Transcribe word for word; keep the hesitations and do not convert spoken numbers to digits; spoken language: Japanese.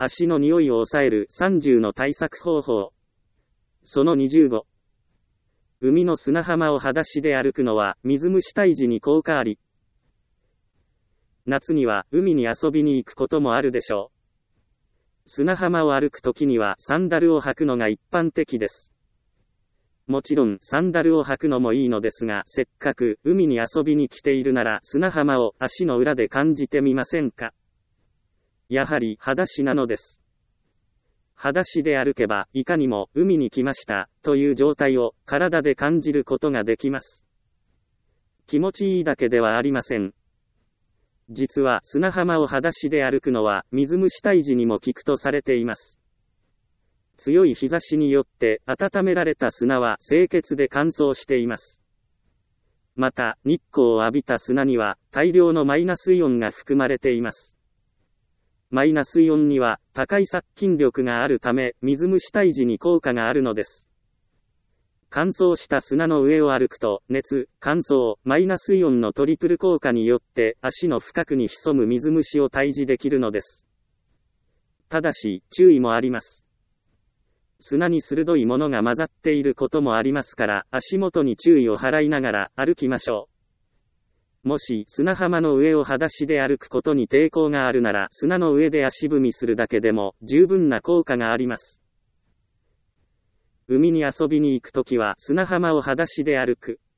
足の匂いを抑えるさんじゅうの対策方法。そのにじゅうご。海の砂浜を裸足で歩くのは水虫退治に効果あり。夏には海に遊びに行くこともあるでしょう。砂浜を歩くときにはサンダルを履くのが一般的です。もちろんサンダルを履くのもいいのですが、せっかく海に遊びに来ているなら砂浜を足の裏で感じてみませんか。やはり裸足なのです。裸足で歩けばいかにも海に来ましたという状態を体で感じることができます。気持ちいいだけではありません。実は砂浜を裸足で歩くのは水虫退治にも効くとされています。強い日差しによって温められた砂は清潔で乾燥しています。また日光を浴びた砂には大量のマイナスイオンが含まれています。マイナスイオンには高い殺菌力があるため水虫退治に効果があるのです。乾燥した砂の上を歩くと熱、乾燥、マイナスイオンのトリプル効果によって足の深くに潜む水虫を退治できるのです。ただし注意もあります。砂に鋭いものが混ざっていることもありますから足元に注意を払いながら歩きましょう。もし砂浜の上を裸足で歩くことに抵抗があるなら砂の上で足踏みするだけでも十分な効果があります。海に遊びに行くときは砂浜を裸足で歩く。